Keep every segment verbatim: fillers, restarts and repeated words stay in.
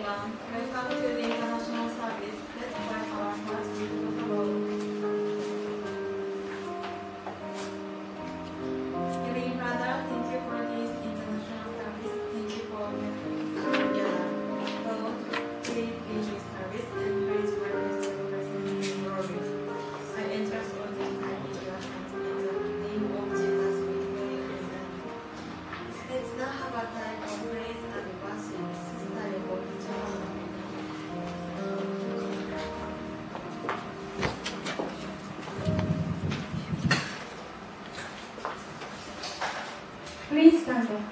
everyone. Welcome to the international service. Let's start our first beautiful role. Heavenly Father, thank you for this international service. Thank you for making us together. Lord, please be this service and praise for this celebration in glory. I entrust all this time into your hands. In the name of Jesus, we pray. Amen. Let's now have a time of praise and worship. Sister Yvonne John. Please stand up.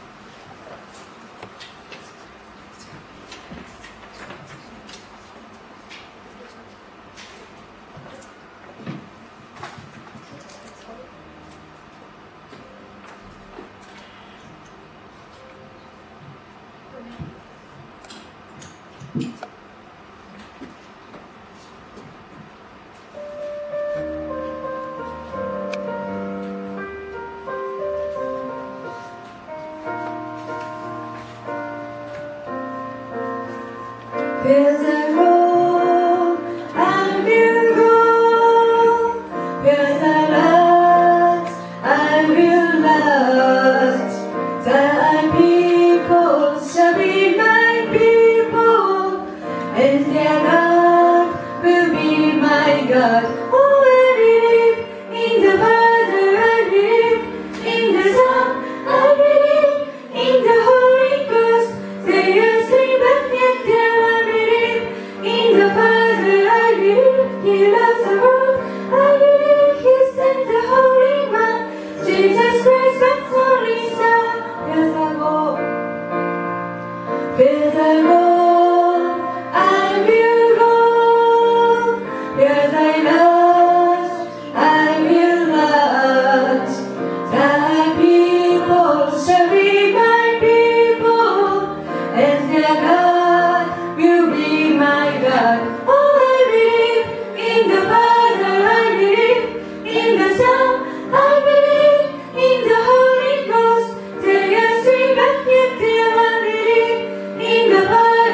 Where the road I will go, where the light I will light. Thy people shall be my people, and their God will be my God. Oh, I believe in the Father, I believe in the Son, I believe in the Holy Ghost. They are asleep, but yet they are believe in the Father, I believe He loves the world. I believe He sent the Holy One, Jesus Christ, God's only Son. Where I go, where I go, I will go. Where I lodge, I will lodge. Thy people shall be my people, and their God will be my God. Oh, I believe in the Father, I believe in the Son, I believe in the Holy Ghost. They are three, but yet they are believe in the Father.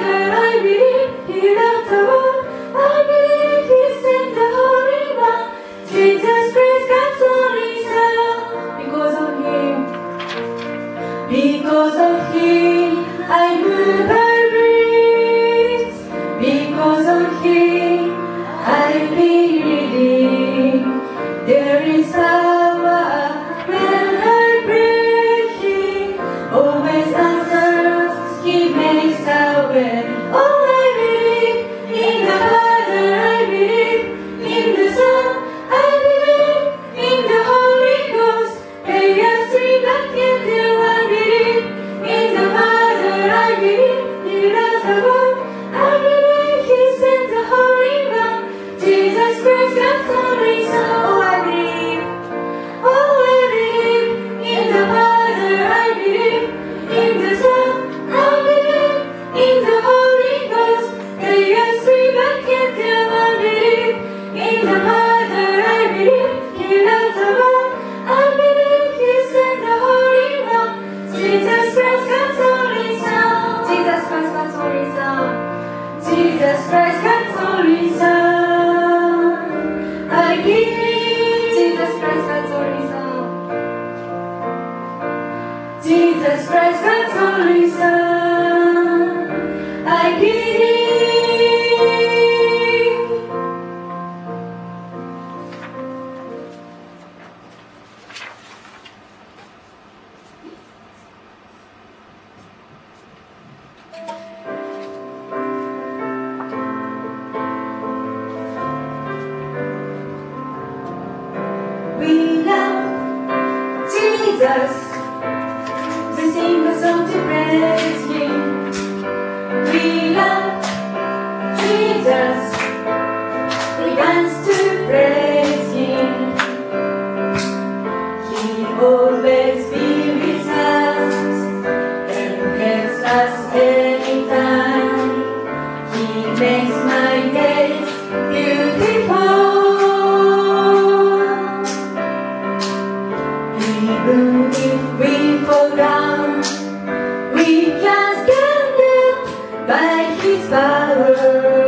His power,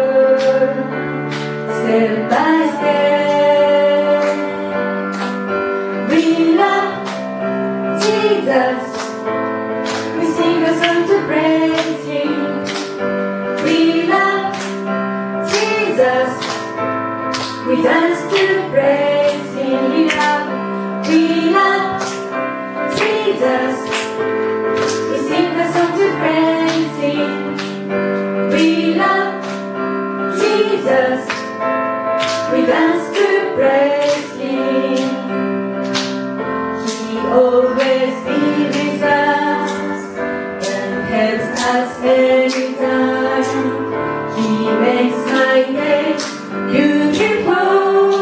step by step. We love Jesus. We sing a song to praise Him. We love Jesus. We dance to praise Him. We love, we love Jesus. We sing a song to praise Him. We love Jesus. We dance to praise Him. He always be with us and helps us anytime. He makes my days beautiful.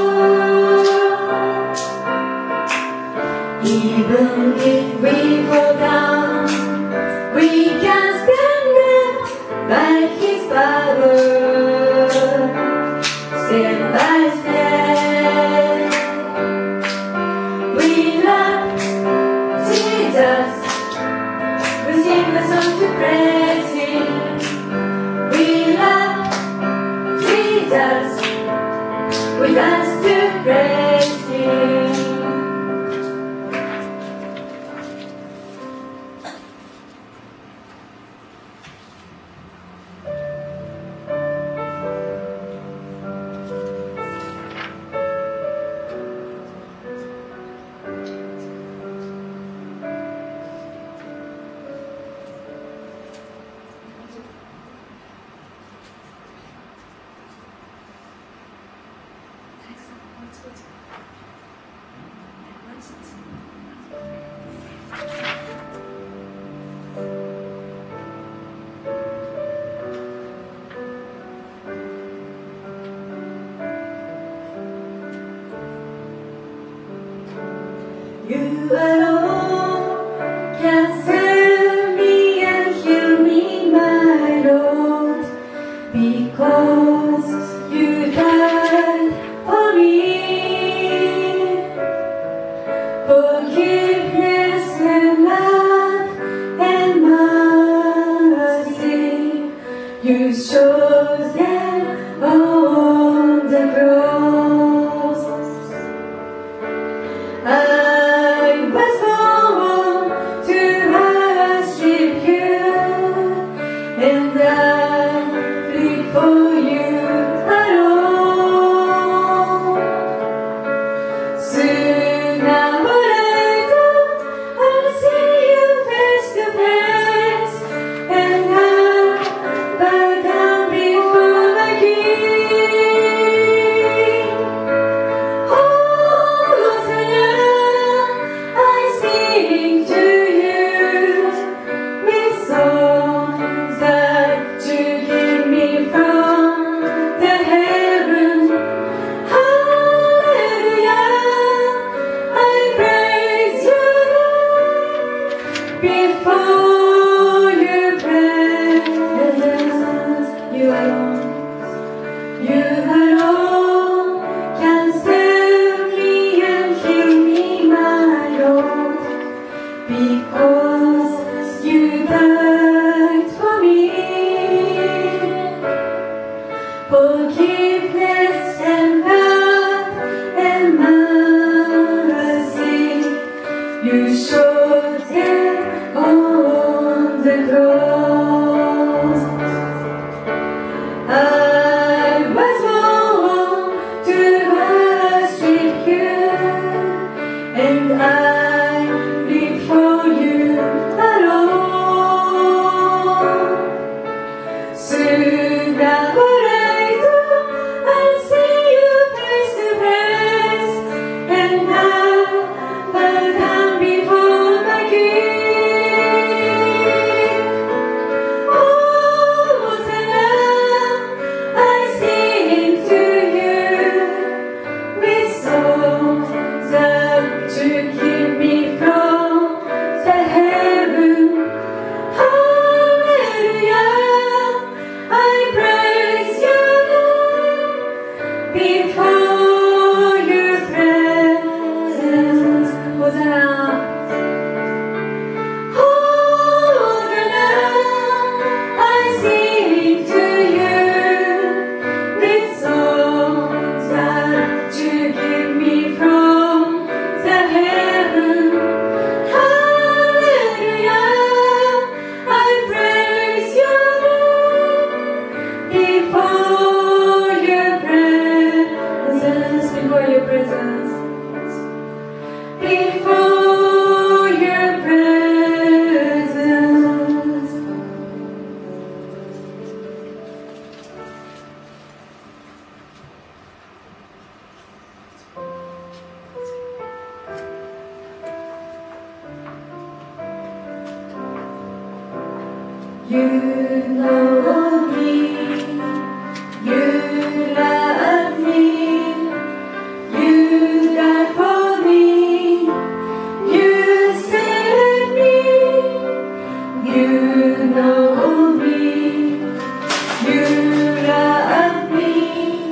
Even if we fall down, we can stand up by His power, step by step. We love Jesus. We sing a song to praise Him. We love Jesus. We dance to praise Him. You alone can save me and heal me, my Lord, because you died for me. Forgiveness and love and mercy, you showed them on the cross. I was born to worship you, and I live for you alone. Sooner or later, I'll see you face to face, and I'll bow down before You know me, you love me, you died for me, you saved me. You know me, you love me,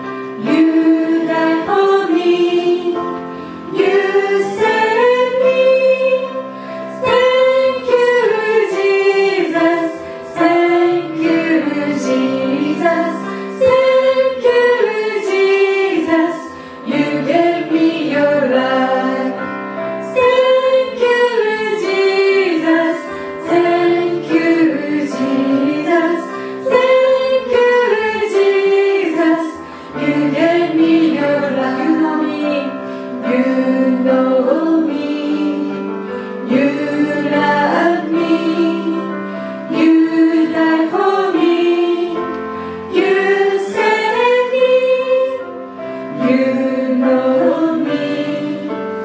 you died for me, you saved me. Thank you, Jesus. Thank you, Jesus. Thank you, Jesus. You gave me your life. Thank you, Jesus. Thank you, Jesus. Thank you, Jesus. You gave me your life. You know me. You know me. You love me. You died for me. You saved me. You know me.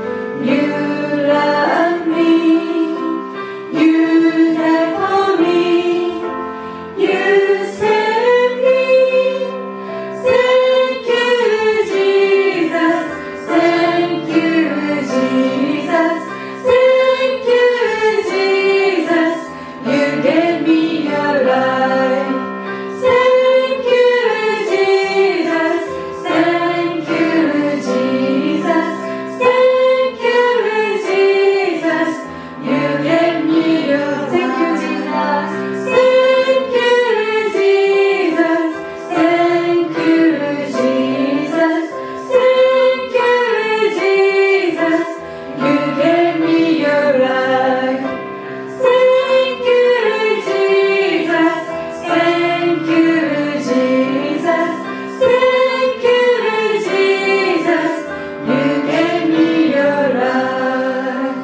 You love me. You died for me. You saved me. Thank you, Jesus. Thank you, Jesus. Thank you, Jesus. You gave me your life. Thank you, Jesus. Thank you, Jesus. Thank you, Jesus. You gave me your life. Thank you, Jesus. Thank you, Jesus. Thank you, Jesus. Thank you, Jesus. You gave me your life. Thank you, Jesus. Thank you, Jesus. Thank you, Jesus. You gave me your life.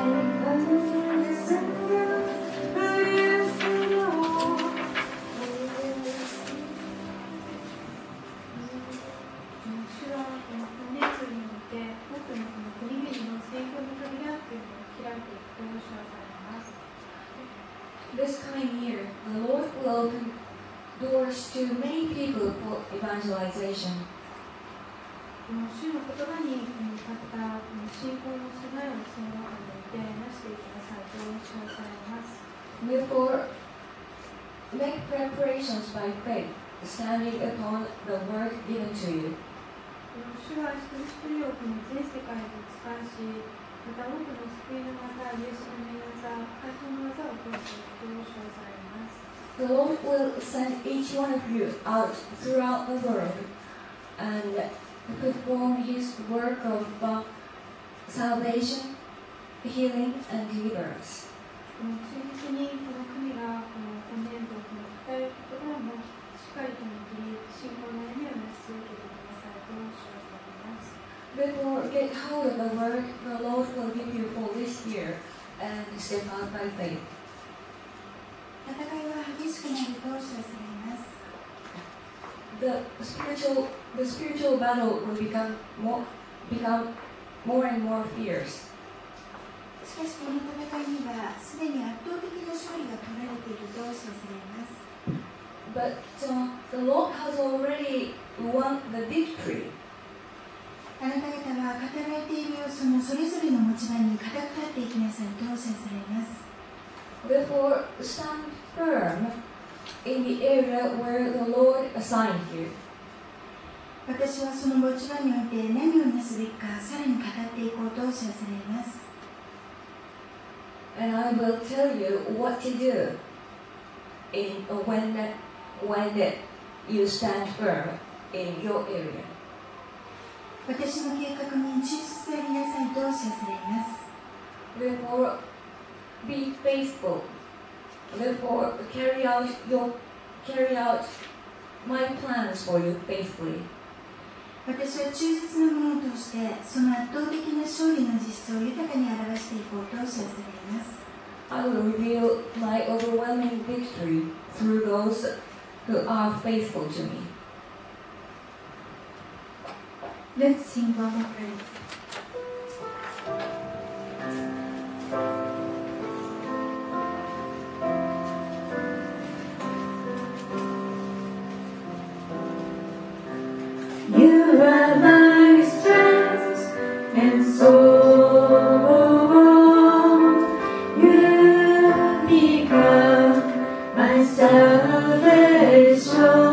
This coming year, the Lord will open doors to many people for evangelization. 主の言葉に向かった信仰の備えをその中においてなしていきなさいと教えられます。 Therefore, make preparations by faith, standing upon the word given to you. 主は一人一人をこの全世界で使わし、また多くの救いの技、イエスの御業、解放の技を通していくと教えられます。 The Lord will send each one of you out throughout the world and perform His work of uh, salvation, healing, and deliverance. 忠実にこの国がこの本年度を伝えることからもしっかりと握り、信仰の歩みをなし続けてくださいと教えられます。 Therefore, get hold of the word the Lord will give you for this year and step out by faith. 戦いは激しくなると教えられます。 The spiritual, the spiritual battle will become more, become more and more fierce. しかしこの戦いにはすでに圧倒的な勝利が取られていると教えられます。 But uh, the Lord has already won the victory. あなた方は語られているそのそれぞれの持ち場に固く立っていきなさいと教えられます。 Therefore, stand firm in the area where the Lord assigned you. 私はその持ち場において何をなすべきかさらに語っていこうと教えられます。 And I will tell you what to do in when when you stand firm in your area. 私の計画に忠実でありなさいと教えられます。 Therefore, be faithful. Therefore, carry out your carry out my plans for you faithfully. 私は忠実なものを通してその圧倒的な勝利の実相を豊かに表していこうと教えられます。 I will reveal my overwhelming victory through those who are faithful to me. Let's sing one more praise. salvation.